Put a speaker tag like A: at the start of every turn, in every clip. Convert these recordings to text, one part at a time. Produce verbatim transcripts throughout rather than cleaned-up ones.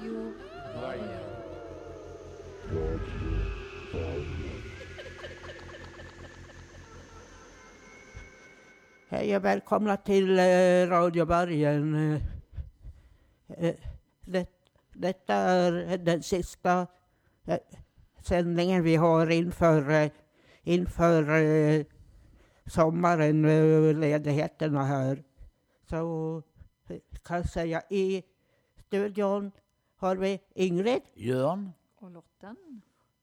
A: Radio Vargen.
B: Hej och välkomna till eh, Radio Vargen. Eh, eh, det, detta är den sista eh, sändningen vi har inför, eh, inför eh, sommaren, eh, ledigheterna här. Så eh, kan jag säga i studion har vi Ingrid.
C: Jörn.
A: Och Lotten.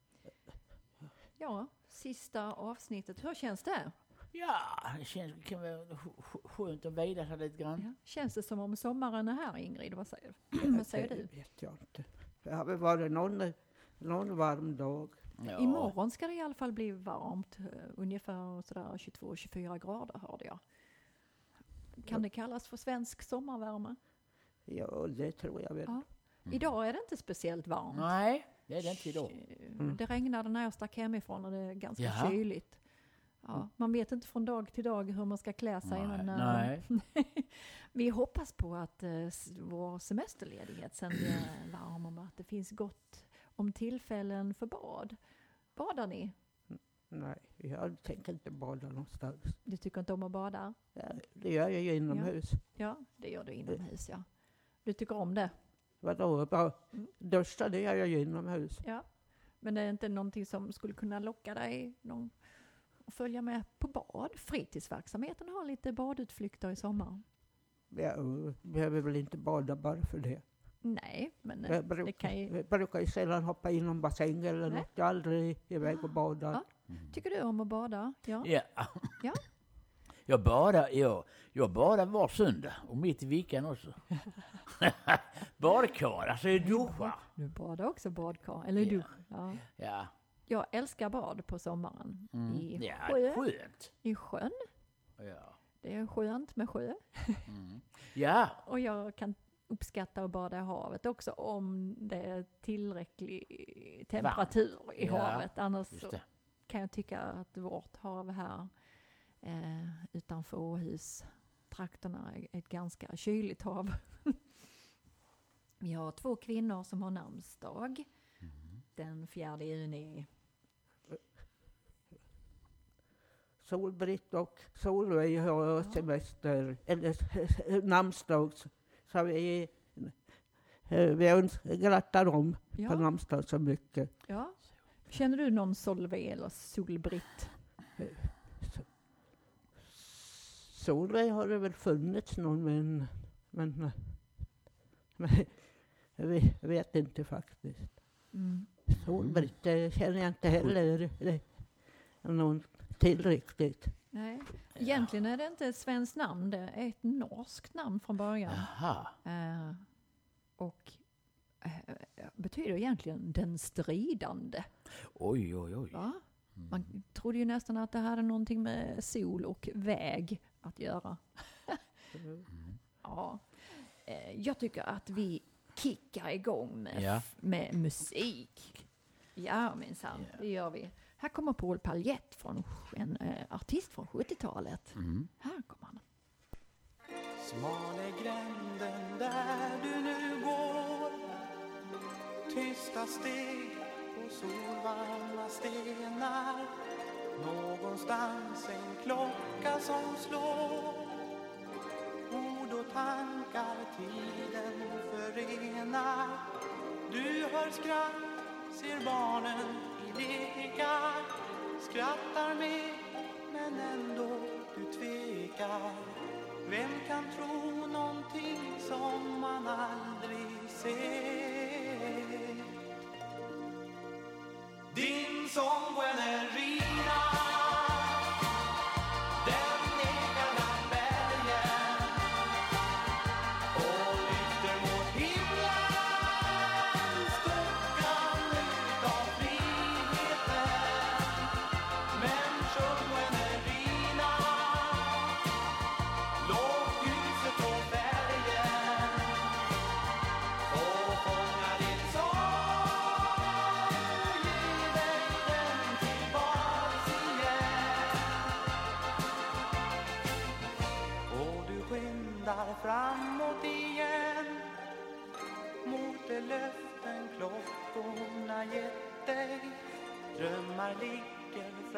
A: Ja, sista avsnittet. Hur känns det?
C: Ja, det känns kan vara sk- skönt att vila sig lite grann.
A: Ja. Känns det som om sommaren är här, Ingrid? Vad säger, vad säger du?
B: Det vet jag inte. Det har väl varit någon, någon varm dag.
C: Ja.
A: Imorgon ska det i alla fall bli varmt. Uh, ungefär sådär tjugotvå till tjugofyra grader hörde jag. Kan det kallas för svensk sommarvärme?
B: Ja, det tror jag väl.
A: Ja. Idag är det inte speciellt varmt.
C: Nej, det är det inte idag.
A: Mm. Det regnade när jag stack hemifrån och det är ganska
C: Jaha.
A: kyligt. Ja, man vet inte från dag till dag hur man ska klä sig.
C: Nej,
A: Men, uh,
C: nej.
A: vi hoppas på att uh, s- vår semesterledighet sen blir varm och att det finns gott om tillfällen för bad. Badar ni?
B: Nej, jag tänker inte bada någonstans.
A: Du tycker inte om att bada?
B: Ja, det gör jag ju inomhus.
A: Ja, det gör du inomhus, ja. Du tycker om det?
B: Vadå? Bara
A: Mm.
B: duscha, det gör jag ju inomhus.
A: Ja. Men det är inte någonting som skulle kunna locka dig någon, att följa med på bad? Fritidsverksamheten har lite badutflykter i sommar.
B: Jag behöver väl inte bada bara för det.
A: Nej, men
B: Jag
A: det
B: brukar,
A: kan ju...
B: jag brukar ju sällan hoppa in i någon bassäng eller
A: Nej.
B: något. Jag är aldrig iväg och badar.
A: Ja. Tycker du om att bada? Ja.
C: Ja.
A: Ja.
C: Jag badar, jag, jag badar var söndag och mitt i veckan också. Badkar, alltså jag duschar.
A: Du badar också badkar, eller
C: Ja.
A: du? Ja.
C: Ja,
A: Jag älskar bad på sommaren.
C: mm.
A: I,
C: ja
A: sjö,
C: skönt.
A: I sjön.
C: Ja.
A: Det är skönt med sjö.
C: Mm. Ja,
A: Och jag kan uppskatta att bada i havet också om det är tillräcklig temperatur i
C: Ja,
A: havet. Annars
C: just
A: så
C: det.
A: kan jag tycka att vårt hav här eh, utanför Åhus trakterna är ett ganska kyligt hav. Vi har två kvinnor som har namnsdag.
C: Mm.
A: Den fjärde juni.
B: Solbritt och Solveig har semester, eller namnsdag. Så vi, vi öns- grattar dem
A: Ja.
B: på namnsdag så mycket.
A: Ja. Känner du någon Solveig eller Solbritt?
B: Solveig har det väl funnits någon, men, men, men vi vet inte faktiskt.
A: Mm.
B: Solbritt det känner jag inte heller det, någon till riktigt.
A: Nej. Egentligen är det inte ett svenskt namn, det är ett norskt namn från början.
C: Jaha.
A: Eh, och eh, betyder egentligen den stridande.
C: Oj, oj, oj.
A: Va? Man trodde ju nästan att det hade någonting med sol och väg att göra. Ja. Eh, jag tycker att vi kickar igång med,
C: Ja.
A: med musik. Ja, minsann,
C: Ja.
A: det gör vi. Här kommer Paul Paljett, från en eh, artist från sjuttiotalet.
C: Mm.
A: Här kommer han.
D: Smal är gränden där du nu går. Tysta steg på solvarma stenar. Någonstans en klocka som slår. Ord och tankar tiden förenar. Du hör skratt, ser barnen i lekar. Skrattar med men ändå du tvekar. Vem kan tro någonting som man aldrig ser? Din sång Gwenerina, den ekar bland bergen och lyfter mot himlen skuggan utav friheten.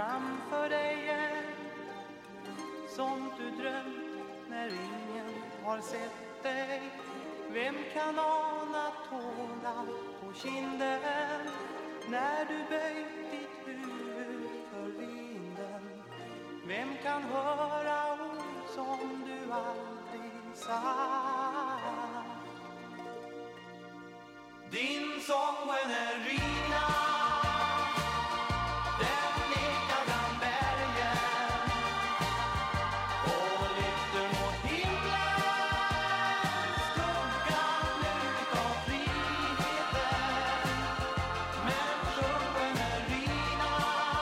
D: framför dig än, som du drömt när ingen har sett dig. Vem kan ana tårar på kinden när du böjt ditt huvud för vinden? Vem kan höra ord som du aldrig sagt? Din sång Guinerina, den ekar bland bergen och lyfter mot himlen, skuggan utav friheten. Men sjung Guinerina,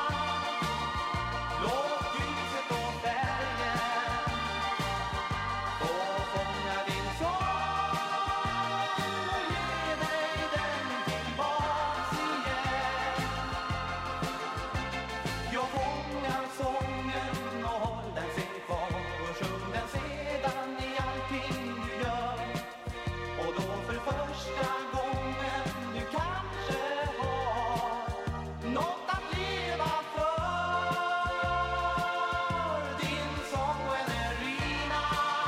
D: låt ljuset och färgen få fånga din sång och ge dig den tillbaks igen. Jag fångar sången och håll den sig kvar och sjung den sedan i allting du gör. Och då för första gången du kanske har något att leva för. Din sång Guinerina,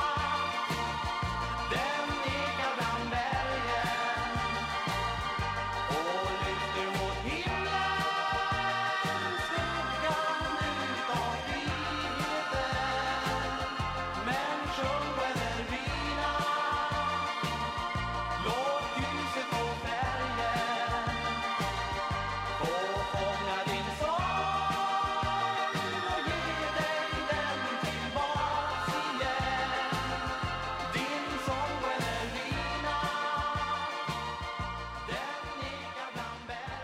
D: den ekar bland bergen och lyfter mot himlen, skuggan utav friheten. Men sjung Guinerina, låt ljuset och färgen få fånga din sång och ge dig den tillbaks igen. Din sång Guinerina, den ekar bland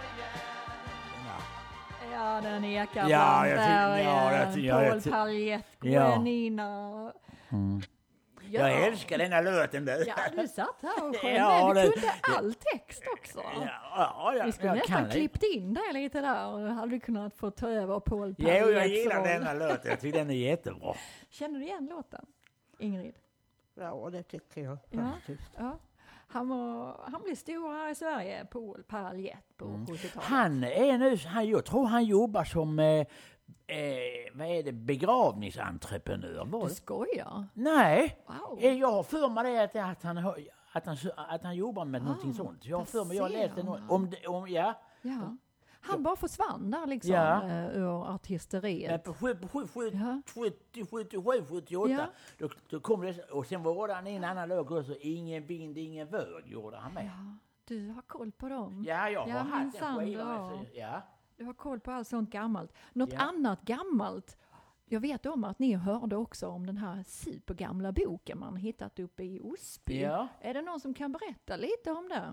D: bergen.
A: Ja, den ekar
C: Ja,
A: bland
C: jag tycker-
A: bergen.
C: ja, jag tycker- ja, jag
A: Paul
C: ty-
A: Paljett,
C: Ja.
A: Guinerina.
C: Mm.
A: Ja.
C: Jag älskar denna låten du.
A: Ja, du satt här och sjöng
C: Ja,
A: med. Du
C: det-
A: kunde all text också.
C: Ja, ja, ja,
A: Vi skulle
C: jag
A: nästan
C: kan det.
A: klippt in dig lite där och hade du kunnat få ta över Paul
C: Jo, jag
A: Paljetts
C: gillar
A: roll.
C: denna låten. Jag tycker den är jättebra.
A: Känner du igen låten, Ingrid?
B: Ja, det tycker jag
A: Ja.
B: faktiskt.
A: Ja. Han, var, han blev stor här i Sverige, Paul Paljett, på sjuttiotalet.
C: Han är nu, han, jag tror han jobbar som, eh, eh, vad är det, begravningsentreprenör. Var
A: Du
C: det?
A: skojar?
C: Nej,
A: Wow.
C: Eh, jag har för mig det att, att, han, har- att, han, att han jobbar med någonting sånt. Jag har för mig, jag har
A: där
C: läst det
A: ser
C: någon-
A: man.
C: om, det- om, ja.
A: Ja. Han bara försvann där liksom
C: Ja.
A: ja. ur artisteriet.
C: Men på sju- på sju- sju-
A: Ja.
C: sjuttio, sjuttiosju, sjuttioåtta,
A: Ja.
C: då, då kom det, och sen var han i en annan låt också, Ingen vind, ingen vörd gjorde han med.
A: Ja, du har koll på dem.
C: Ja, jag har
A: Ja,
C: haft
A: minsann,
C: en skiva
A: ja.
C: med, ja.
A: Du har koll på allt sånt gammalt. Något
C: Ja.
A: annat gammalt. Jag vet om att ni hörde också om den här supergamla boken man hittat uppe i Osby.
C: Ja.
A: Är det någon som kan berätta lite om det?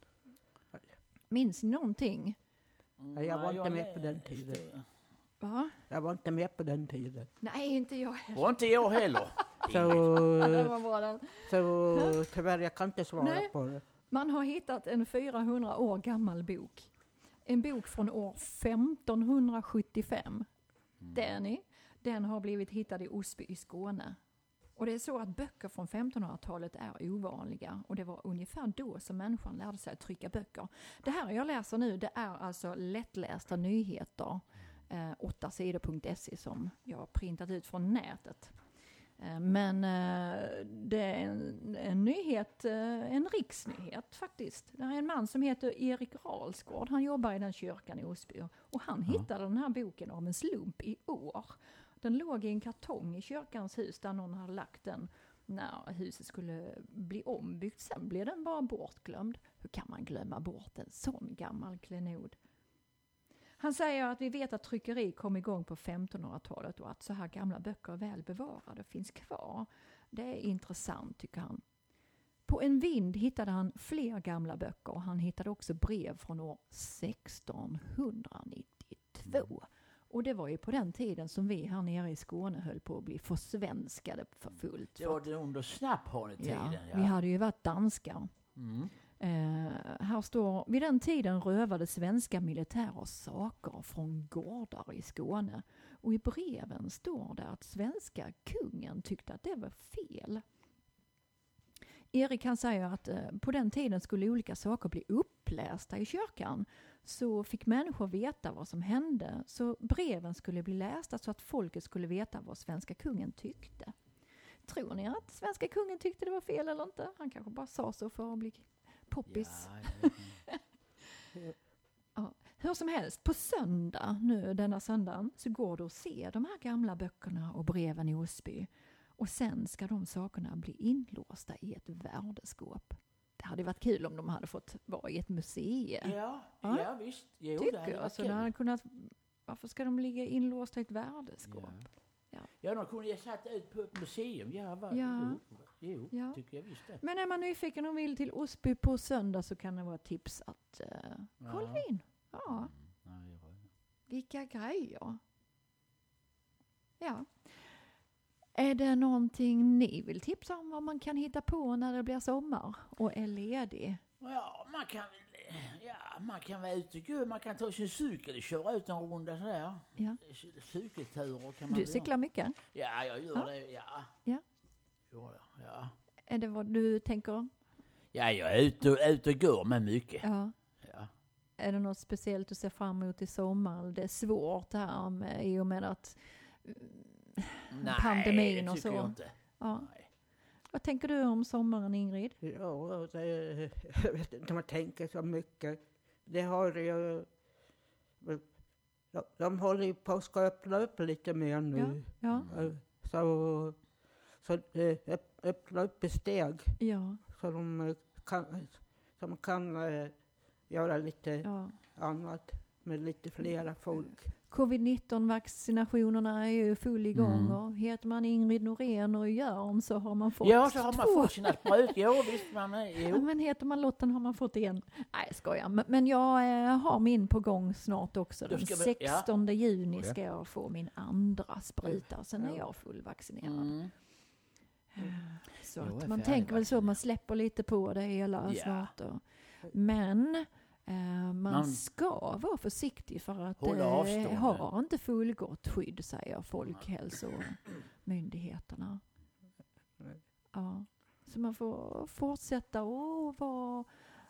A: Minns ni någonting?
B: Nej, jag var
C: Nej,
B: inte med
C: lä-
B: på den tiden.
A: Va?
B: Jag var inte med på den tiden.
A: Nej, inte jag heller.
C: Och inte jag heller.
B: Så,
A: Det var bra den.
B: så tyvärr, jag kan inte svara
A: Nej.
B: på det.
A: Man har hittat en fyrahundra år gammal bok. En bok från år femtonhundrasjuttiofem. Den, den har blivit hittad i Osby i Skåne. Och det är så att böcker från femtonhundratalet är ovanliga. Och det var ungefär då som människan lärde sig att trycka böcker. Det här jag läser nu, det är alltså lättlästa nyheter. Eh, åtta sidor punkt se som jag har printat ut från nätet. Eh, men eh, det är en, en nyhet, eh, en riksnyhet faktiskt. Det är en man som heter Erik Ralsgård. Han jobbar i den kyrkan i Osby. Och han hittade den här boken av en slump i år. Den låg i en kartong i kyrkans hus där någon hade lagt den när huset skulle bli ombyggt. Sen blev den bara bortglömd. Hur kan man glömma bort en sån gammal klenod? Han säger att vi vet att tryckeri kom igång på femtonhundratalet och att så här gamla böcker är väl bevarade finns kvar. Det är intressant, tycker han. På en vind hittade han fler gamla böcker och han hittade också brev från år sextonhundranittiotvå. Och det var ju på den tiden som vi här nere i Skåne höll på att bli försvenskade för fullt.
C: Det var det under Snapphanetiden.
A: Ja,
C: Ja,
A: vi hade ju varit danskar.
C: Mm.
A: Eh, här står, vid den tiden rövade svenska militärer saker från gårdar i Skåne. Och i breven står det att svenska kungen tyckte att det var fel. Erik kan säga att eh, på den tiden skulle olika saker bli upplästa i kyrkan. Så fick människor veta vad som hände. Så breven skulle bli lästa så att folket skulle veta vad svenska kungen tyckte. Tror ni att svenska kungen tyckte det var fel eller inte? Han kanske bara sa så för att bli poppis.
C: Ja,
A: ja. Ja. Hur som helst, på söndag, nu denna söndagen, så går du att se de här gamla böckerna och breven i Osby. Och sen ska de sakerna bli inlåsta i ett värdeskåp. Det hade varit kul om de hade fått vara i ett museum.
C: ja,
A: Ja.
C: ja visst. Jo,
A: Tycker
C: det hade
A: jag.
C: varit
A: Så
C: kul.
A: det hade kunnat, varför ska de ligga inlåsta i ett värdeskåp?
C: Ja. Ja, de kunde ju satt ut på ett museum. Ja, va?
A: Ja.
C: Jo, jo
A: Ja.
C: tycker jag visst det.
A: Men är man nyfiken och vill till Osby på söndag så kan det vara ett tips att uh, kolla
C: Ja.
A: in. Ja,
C: Mm. Ja, ja.
A: vilka grejer. Ja. Är det någonting ni vill tipsa om vad man kan hitta på när det blir sommar och är ledig?
C: Ja, man kan väl, ja, man kan vara ute och gå. Man kan ta sin cykel och köra ut en runda sådär.
A: Ja.
C: Cykelturer kan man
A: Du
C: väl
A: cyklar mycket?
C: göra. Ja, jag gör
A: Ja.
C: det. Ja.
A: Ja.
C: Jo, ja.
A: Är det vad du tänker?
C: Ja, jag är ute och, ute och går med mycket.
A: Ja.
C: Ja.
A: Är det något speciellt du ser fram emot i sommar? Det är svårt det här med, i och med att
C: Nej,
A: pandemin
C: det
A: och
C: tycker
A: så.
C: jag inte.
A: Ja.
C: Nej.
A: Vad tänker du om sommaren, Ingrid?
B: Ja, det, jag vet inte om man tänker så mycket. Det har ju... De, de håller ju på att ska öppna upp lite mer nu.
A: Ja,
B: Eh, Så, så eh, öpp- öppna upp i steg.
A: ja,
B: Så de eh, kan, så man kan eh, göra lite
A: ja.
B: annat med lite flera folk.
A: covid nitton vaccinationerna är ju full igång
C: Mm.
A: och heter man Ingrid Norén och Jörn så har man fått
C: Ja, så har man
A: två.
C: fått sina sprut. Jo, visst man är.
A: Ja,
C: Jo.
A: men heter man Lotten har man fått en. Nej, jag skojar. Men, men jag eh, har min på gång snart också.
C: Då
A: Den
C: ska vi- ja.
A: sextonde juni
C: Ja.
A: ska jag få min andra spruta. Sen är
B: Ja.
A: jag fullvaccinerad.
C: Mm.
A: Så
C: Jo,
A: att
C: är
A: man tänker väl så,
C: färdigvaccinerad.
A: man släpper lite på det hela
C: Ja.
A: snart. Och, men eh, man,
C: Man-
A: ska vara försiktig för att
C: Hålla
A: det
C: avstånd.
A: har inte fullgott skydd, säger Folkhälsomyndigheterna. Ja. Så man får fortsätta att vara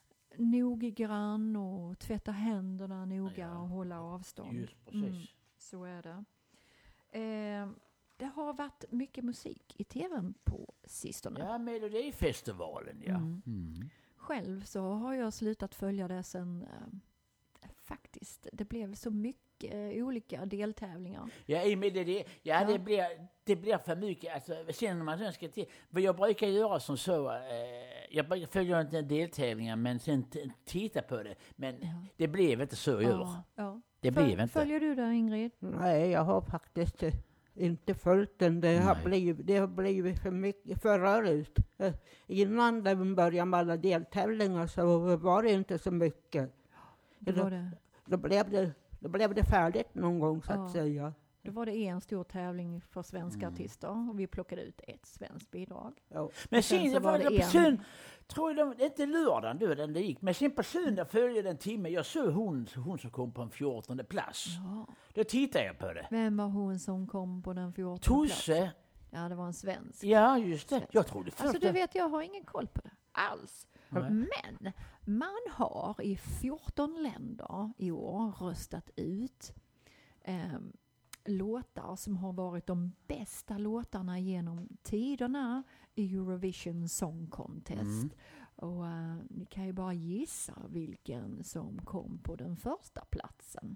A: noggrann och tvätta händerna noga
C: Ja.
A: och hålla avstånd.
C: Just precis.
A: Mm. Så är det. Eh, det har varit mycket musik i tvn på sistone.
C: Ja, Melodifestivalen, ja.
A: Mm.
C: Mm.
A: Själv så har jag slutat följa det sen eh, faktiskt. Det blev så mycket eh, olika deltävlingar.
C: Ja, i med det, ja,
A: Ja.
C: det blir, det blir för mycket. Alltså, sen när man sen ska till, vad jag brukar göra som så, eh, jag brukar följa inte deltävlingar men sen t- titta på det. Men
A: Ja.
C: det blev inte så i år.
A: Ja, ja.
C: Det
A: Föl-
C: blev inte.
A: Följer du det, Ingrid?
B: Nej, jag har faktiskt eh, inte följt den. Det har,
C: Nej.
B: blivit, det har blivit för mycket förut. Eh, Innan de började med alla deltävlingar så var det inte så mycket.
A: Då
B: Då-
A: var det,
B: Då blev det, då blev det färdigt någon gång så
A: Ja.
B: att säga.
A: då var det en stor tävling för svenska
C: Mm.
A: artister och vi plockade ut ett svenskt bidrag.
B: Ja.
C: Men
A: Och sen
C: sen,
A: så
C: det
A: var
C: var
A: det
C: det på
A: en-
C: söndag, tror jag, det inte lördagen då den det gick, men sen på söndag följde den timme. Jag såg hon, hon som kom på en fjortonde plats.
A: Ja.
C: Då tittade jag på det.
A: Vem var hon som kom på den fjortonde plats?
C: Tusse,
A: Ja, det var en svensk.
C: ja just det. Jag trodde först
A: Alltså du
C: det-
A: vet, jag har ingen koll på det alls.
C: Nej.
A: Men man har i fjorton länder i år röstat ut eh, låtar som har varit de bästa låtarna genom tiderna i Eurovision Song Contest.
C: Mm.
A: Och eh, ni kan ju bara gissa vilken som kom på den första platsen.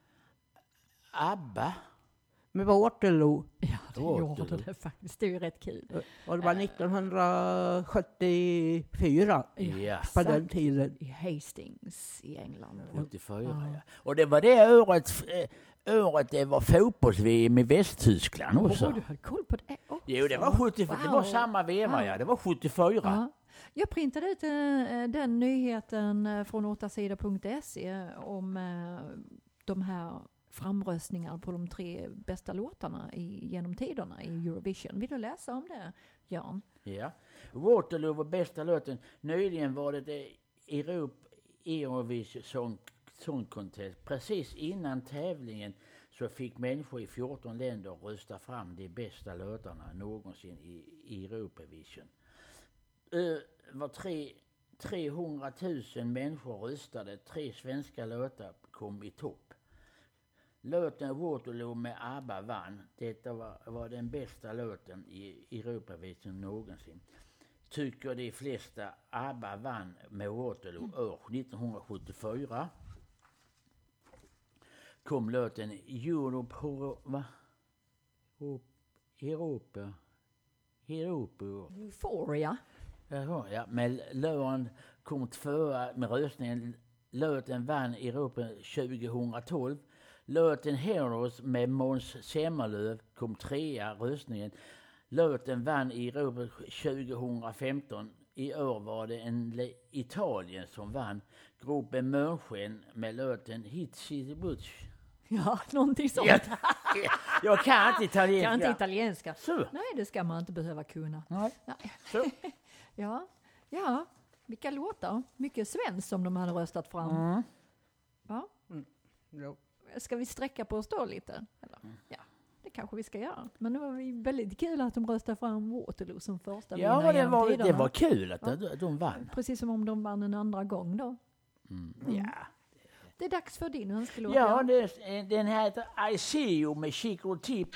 C: ABBA.
B: Med Waterloo.
A: Ja, det
C: Waterloo.
A: gjorde det faktiskt. Det är ju rätt kul.
B: Och det var nittonhundrasjuttiofyra
C: Ja.
B: på den tiden.
A: I Hastings i England.
C: sjuttiofyra,
A: Ja.
C: ja. Och det var det året, eh, året det var fotbolls-V M i Västtyskland också.
A: Åh, du hade koll på det också.
C: Jo, det var sjuttiofyra, det var
A: Wow.
C: samma veva,
A: Wow.
C: ja. Det var sjuttiofyra.
A: Ja. Jag printade ut eh, den nyheten eh, från åttasidor punkt se om eh, de här framröstningarna på de tre bästa låtarna i, genom tiderna i Eurovision. Vill du läsa om det, Jan?
C: Ja. Waterloo var bästa låten. Nyligen var det det Europa Eurovision Song, Song Contest. Precis innan tävlingen så fick människor i fjorton länder rösta fram de bästa låtarna någonsin i, i Eurovision. ö, var tre, trehundratusen människor röstade. Tre svenska låtar kom i topp. Låten Waterloo med ABBA vann. Detta var, var den bästa låten i Europavision någonsin. Tycker de flesta. ABBA vann med Waterloo år nittonhundrasjuttiofyra. Kom låten Europe, va? Europa. Europa.
A: Euphoria.
C: Jaha, ja, men låten kom tvåa med röstningen. Låten vann i Europa tjugohundratolv. Låten Heroes med Måns Zelmerlöw kom trea röstningen. Låten vann i Europa tjugohundrafemton. I år var det en Italien som vann. Gruppen Månsken med låten Hitsy Butch.
A: Ja, någonting sånt.
C: Jag, jag kan inte italienska.
A: Kan inte italienska.
C: Så.
A: Nej, det ska man inte behöva kunna.
C: Nej.
A: Nej.
C: Så.
A: Ja, ja, vilka låtar. Mycket svenskt som de hade röstat fram.
C: Mm.
A: Ja.
B: Jo.
A: Ska vi sträcka på oss då lite? Eller? Ja, det kanske vi ska göra. Men det var ju väldigt kul att de röstade fram Waterloo som första
C: Ja,
A: vinnare
C: det
A: genom
C: var,
A: tiderna.
C: det var kul att
A: Ja.
C: de, de vann.
A: Precis som om de vann en andra gång då.
C: Mm.
A: Mm.
C: Ja.
A: Det är dags för din önskelåt.
C: Ja, det, den här heter I See You med Chico Tip.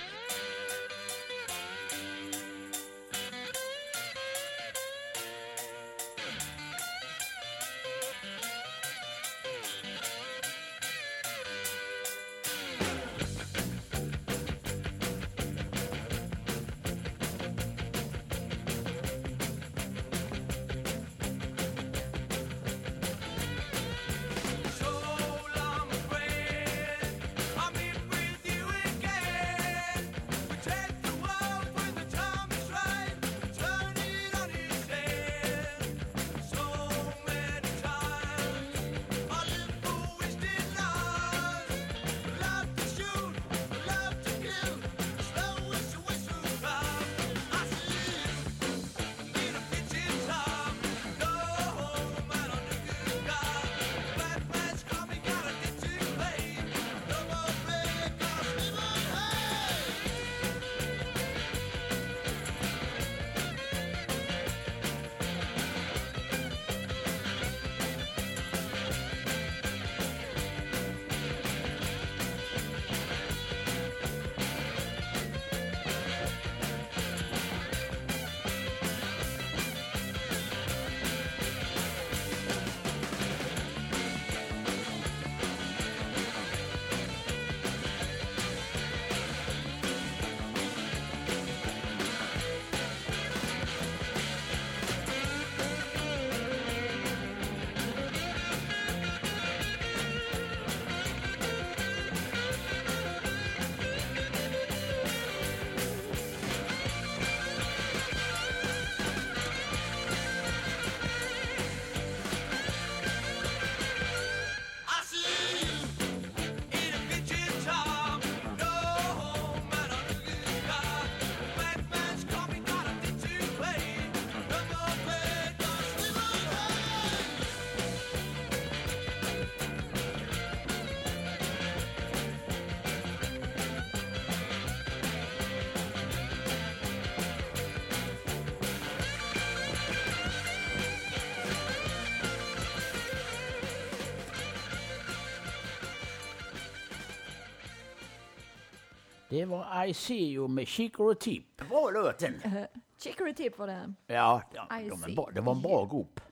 C: Det var I See You med Chico Tip. Bra låten.
A: Uh, Chicory Tip var det.
C: Ja, ja
A: I
C: de
A: see.
C: är bra. Det var en bra grupp.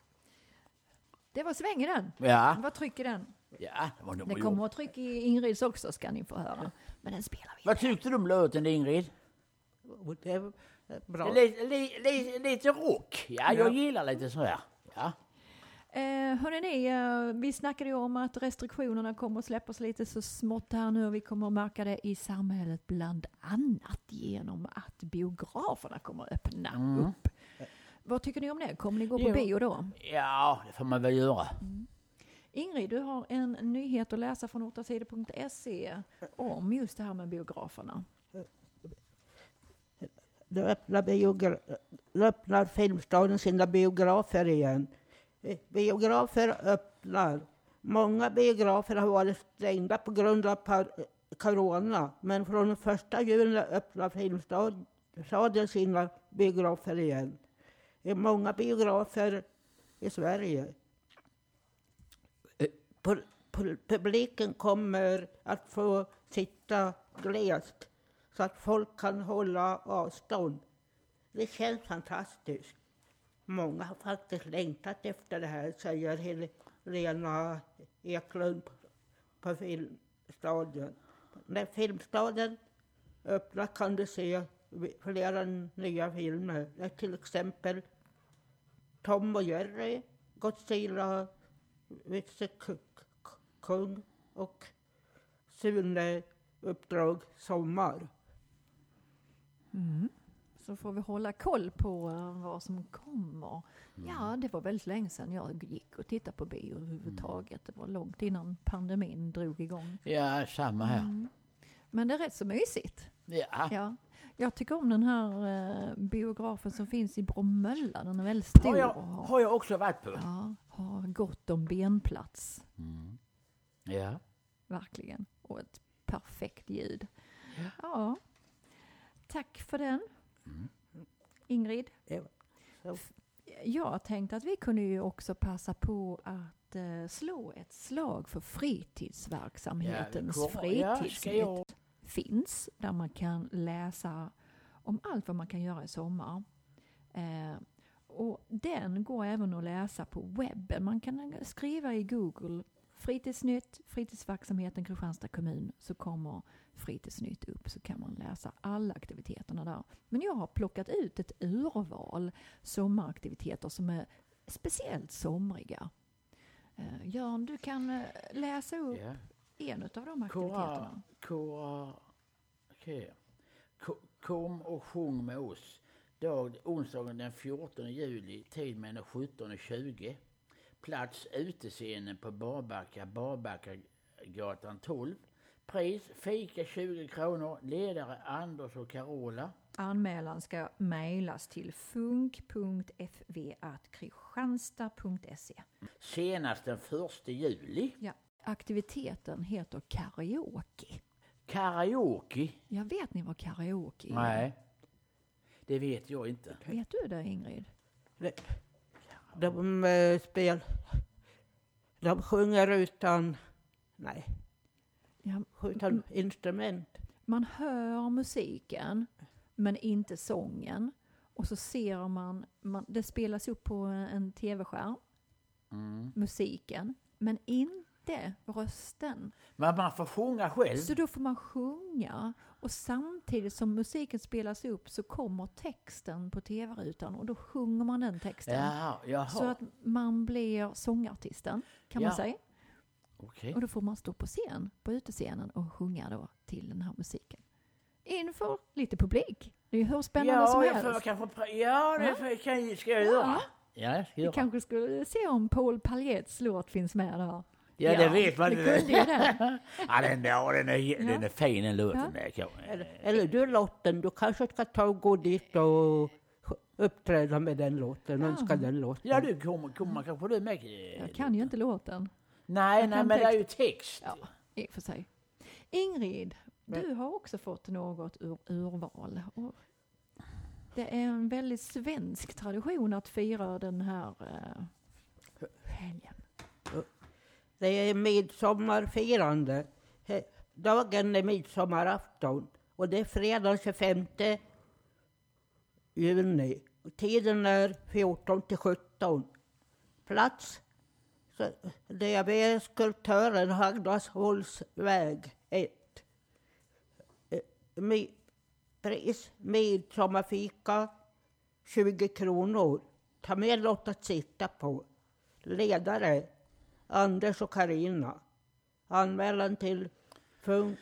A: Det var sväng i den.
C: Ja,
A: Vad tryck i den?
C: ja det var de
A: Det
C: har
A: kommer
C: gjort.
A: att tryck i Ingrids också, ska ni få höra. Men den spelar vi.
C: Vad tyckte du om låten, Ingrid?
B: Och det är bra.
C: Lite, li, li, lite rock. Ja, jag
B: Ja.
C: gillar lite sådär. Ja.
A: Eh, hörrni, eh, vi snackade ju om att restriktionerna kommer att släppas lite så smått här nu. Vi kommer att märka det i samhället bland annat genom att biograferna kommer att öppna
C: Mm.
A: upp. Vad tycker ni om det? Kommer ni gå på
C: Jo.
A: bio då?
C: Ja, det får man väl göra.
A: Ingrid, du har en nyhet att läsa från ottasidor punkt se om just det här med biograferna.
B: Då öppnar, biogra- då öppnar Filmstaden sina biografer igen. Eh, Biografer öppnar. Många biografer har varit stängda på grund av par- corona. Men från den första juli öppnar Filmstaden sina biografer igen. i många biografer i Sverige. Pu- pu- publiken kommer att få sitta glest så att folk kan hålla avstånd. Det känns fantastiskt. Många har faktiskt längtat efter det här, säger Helena Eklund på Filmstaden. När Filmstaden öppnar kan du se flera nya filmer. Det är till exempel Tom och Jerry, Godzilla, Vice Kung och Sune Uppdrag Sommar.
A: Mm. Så får vi hålla koll på uh, vad som kommer. Mm. Ja, det var väldigt länge sedan jag gick och tittade på bio överhuvudtaget. Det var långt innan pandemin drog igång.
C: Ja, samma här. Mm.
A: Men det är rätt så mysigt.
C: Ja.
A: Ja. Jag tycker om den här uh, biografen som finns i Bromölla. Den är väldigt stor.
C: Har jag, har jag också varit på.
A: Ja, har gott om benplats.
C: Mm. Ja.
A: Verkligen. Och ett perfekt ljud. Ja. ja. Tack för den. Mm. Ingrid?
B: Ja.
A: Jag tänkte att vi kunde ju också passa på att uh, slå ett slag för fritidsverksamhetens
C: ja,
A: fritidsnytt.
C: Ja,
A: finns där man kan läsa om allt vad man kan göra i sommar. Uh, och den går även att läsa på webben. Man kan skriva i Google Fritidsnytt, fritidsverksamheten Kristianstad kommun, så kommer Fritidsnytt upp, så kan man läsa alla aktiviteterna där. Men jag har plockat ut ett urval sommaraktiviteter som är speciellt somriga. Uh, Jörn, du kan uh, läsa upp yeah. en av de aktiviteterna.
C: Kora, okay. Kom och sjung med oss. Dag, onsdagen den fjortonde juli, tid mellan sjutton och tjugo. Plats utescenen på Barbacka, Barbackagatan tolv. Pris, fika tjugo kronor. Ledare Anders och Carola.
A: Anmälan ska mejlas till funk punkt f v at kristianstad punkt se.
C: Senast den första juli.
A: Ja, aktiviteten heter karaoke.
C: Karaoke?
A: Ja, vet ni vad karaoke är?
C: Nej, det vet jag inte.
A: Vet du det, Ingrid?
B: Det, de äh, spel... De sjunger utan... Nej.
A: Ja,
B: utan instrument.
A: Man hör musiken, men inte sången. Och så ser man... man det spelas upp på en tv-skärm. Mm. Musiken. Men inte rösten.
C: Men man får sjunga själv.
A: Så då får man sjunga. Och samtidigt som musiken spelas upp så kommer texten på tv-rutan. Och då sjunger man den texten.
C: Ja, jaha.
A: Så att man blir sångartisten, kan
C: ja.
A: man säga.
C: Okay.
A: Och då får man stå på scen, på utescenen och sjunga då till den här musiken. Inför lite publik. Det är ju hur spännande
C: ja,
A: som
C: jag
A: helst.
C: får, kanske, ja, det ja. Får, kan, ska jag göra.
A: Ja.
C: Ja, ska jag
A: Vi kanske skulle se om Paul Paljets låt finns med där.
C: Ja, ja, det vet man.
A: Det kunde ju det.
C: Ja, den, ja, den, är,
A: ja.
C: den är fin, den låten.
A: Ja.
C: Där.
B: Eller, eller du, Lotten, du kanske ska ta och gå dit och uppträda med den låten,
A: ja.
B: önska den låten.
C: Ja, du kommer, kommer kanske du med.
A: Jag kan ju inte låten.
C: Nej, nej, men text. Det är ju text.
A: Ja, i och för sig. Ingrid, du har också fått något ur, urval. Och det är en väldigt svensk tradition att fira den här uh, helgen.
B: Det är midsommarfirande. Dagen är midsommarafton. Och det är fredag tjugofemte juni. Tiden är fjorton till sjutton. Plats. Så det är vid skulptören Hagdalsholms väg ett. Mi, pris midsommarfika tjugo kronor. Ta med något att sitta på. Ledare Anders och Karina. Anmälan till punk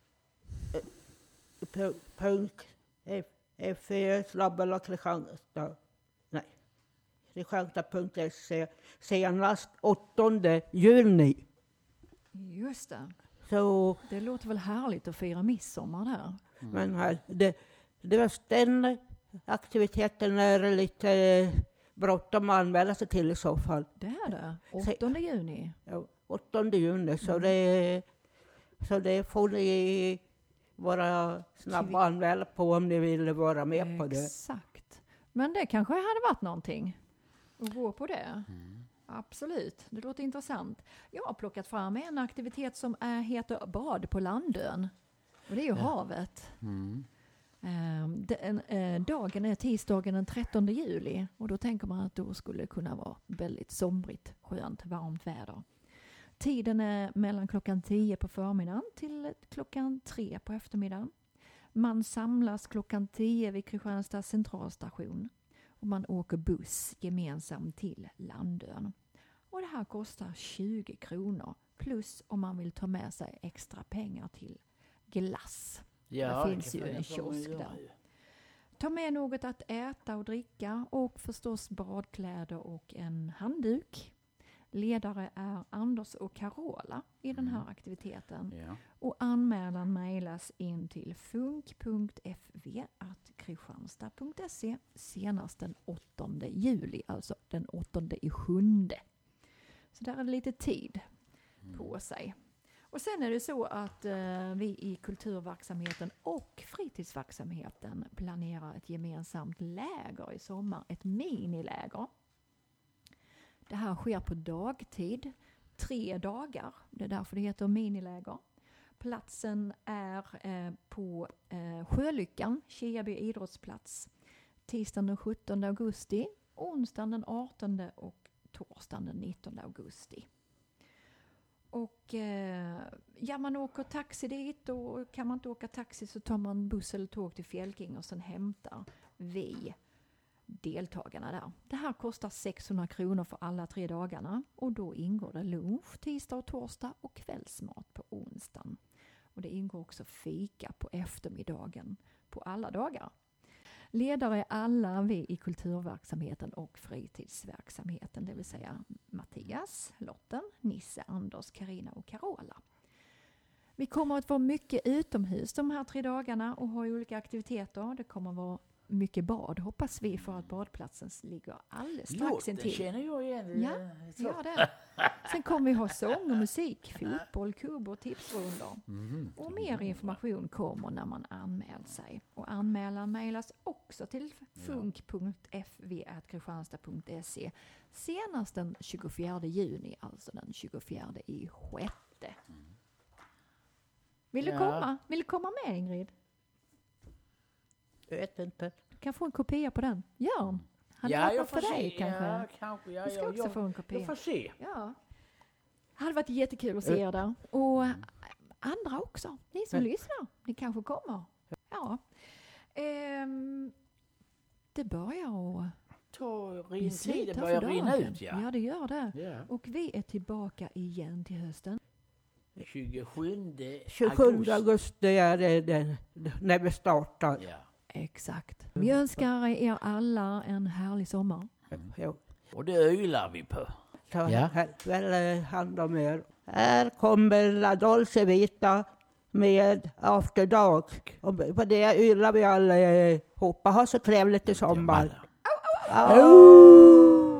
B: punk f slabbela Kristianstad. Nej. Kristianstad punkt se senast åttonde juni.
A: Just det.
B: Så
A: det låter väl härligt att fira midsommar där.
B: Mm. Men här, det, det var den aktiviteten är lite bråttom att anmäla sig till i så fall.
A: Det är det. åttonde juni.
B: Ja, åttonde juni. Så,
A: mm.
B: det, så det får ni vara snabba att anmäla på om ni vill vara med
A: Exakt.
B: på det.
A: Exakt. Men det kanske hade varit någonting att gå på det.
C: Mm.
A: Absolut, det låter intressant. Jag har plockat fram en aktivitet som är, heter bad på Landön. Och det är ju
C: Ja.
A: havet.
C: Mm.
A: Um, den, uh, dagen är tisdagen den trettonde juli. Och då tänker man att då skulle det kunna vara väldigt somrigt, skönt, varmt väder. Tiden är mellan klockan tio på förmiddagen till klockan tre på eftermiddagen. Man samlas klockan tio vid Kristianstad centralstation. Och man åker buss gemensamt till Landön. Och det här kostar tjugo kronor. Plus om man vill ta med sig extra pengar till glass.
C: Ja,
A: Det finns
C: kan
A: ju
C: jag
A: en
C: få
A: kiosk
C: göra
A: där.
C: ju.
A: Ta med något att äta och dricka och förstås badkläder och en handduk. Ledare är Anders och Carola i den här aktiviteten.
C: Ja.
A: Och anmälan mejlas in till funk punkt f v at kristianstad punkt se senast den åttonde juli, alltså den åttonde i sjunde. Så där är det lite tid på sig. Och sen är det så att eh, vi i kulturverksamheten och fritidsverksamheten planerar ett gemensamt läger i sommar, ett miniläger. Det här sker på dagtid, tre dagar. Det är därför det heter miniläger. Platsen är eh, på eh, Sjölyckan, Kiaby idrottsplats. Tisdagen den sjuttonde augusti, onsdagen den artonde och torsdagen den nittonde augusti. Och eh, ja, man åker taxi dit, och kan man inte åka taxi så tar man buss eller tåg till Fjälking och sen hämtar vi deltagarna där. Det här kostar sexhundra kronor för alla tre dagarna och då ingår det lunch tisdag och torsdag och kvällsmat på onsdagen. Och det ingår också fika på eftermiddagen på alla dagar. Ledare är alla vi i kulturverksamheten och fritidsverksamheten, det vill säga Mattias, Lotten, Nisse, Anders, Karina och Carola. Vi kommer att vara mycket utomhus de här tre dagarna och ha olika aktiviteter. Det kommer att vara mycket bad, hoppas vi, för att badplatsen ligger alldeles strax
C: Låten
A: intill.
C: känner jag igen.
A: Ja,
C: eh, så.
A: ja det. Sen kommer vi ha sång och musik, fotboll, kubb och tipsrundor.
C: Mhm.
A: Och mer information kommer när man anmäler sig. Och anmälan mejlas också till funk punkt f v at kristianstad punkt se senast den tjugofjärde juni, alltså den tjugofjärde i sjätte. Vill du
C: Ja.
A: komma? Vill du komma med, Ingrid?
B: Jag vet inte.
A: Du kan få en kopia på den. Jörn, hade
C: Ja,
A: varit
C: jag
A: något
C: får
A: för
C: se.
A: dig kanske?
C: Ja, kanske. Ja,
A: Du ska
C: ja,
A: också
C: jag,
A: få en kopia.
C: jag får se.
A: Ja. Det hade varit jättekul att se er där. Och andra också. Ni som
B: Ja.
A: lyssnar. Ni kanske kommer. Ja. Ehm, det börjar att
C: Ta
A: bli
C: rin,
A: slut
C: tiden
A: här
C: börjar
A: för
C: rinna
A: dagen.
C: ut, ja.
A: Ja, det gör det.
C: ja.
A: Och vi är tillbaka igen till hösten.
C: tjugosjunde
B: tjugosjunde augusti är det den, när vi startar.
C: Ja.
A: Exakt. Vi önskar er alla en härlig sommar.
B: Jo.
C: Och det ölar vi på.
B: Ta
C: Ja.
B: he- väl hand om er. Här kommer La Dolce Vita med After Dark. Och på det ylar vi allihopa. Ha så trevligt i sommar. Au!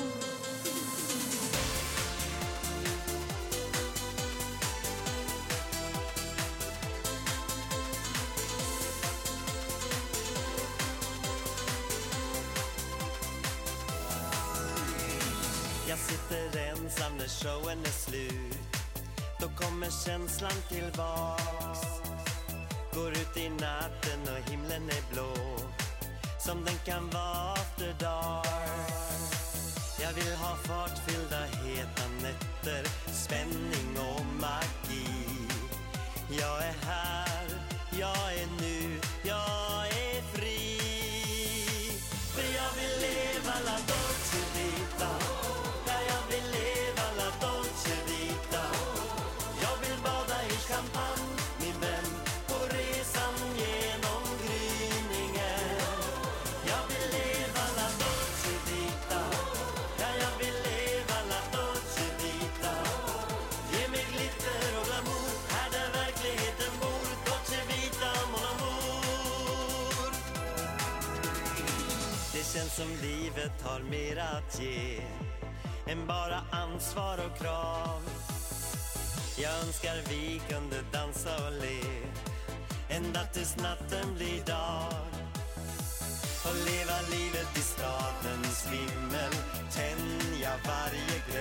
E: Jag sitter ensam när showen är slut. Då kommer känslan tillbaks. Går ut i natten och himlen är blå, som den kan vara after dark. Jag vill ha fartfyllda heta nätter, spänning och magi. Jag är här, jag är nu, jag är fri. För jag vill leva la dolce vita. Ja, jag vill leva la dolce vita. Jag vill bada i champagne, min vän, på resan genom gryningen. Jag vill leva la dolce vita. Ja, jag vill leva la dolce vita. Ge mig glitter och glamour, här där verkligheten bor. Dolce vita, mon amour. Det känns som livet har mer att ge än bara ansvar och krav. Jag önskar vi kunde dansa och le ända tills natten blir dag. Och leva livet i stadens vimmel, tänja varje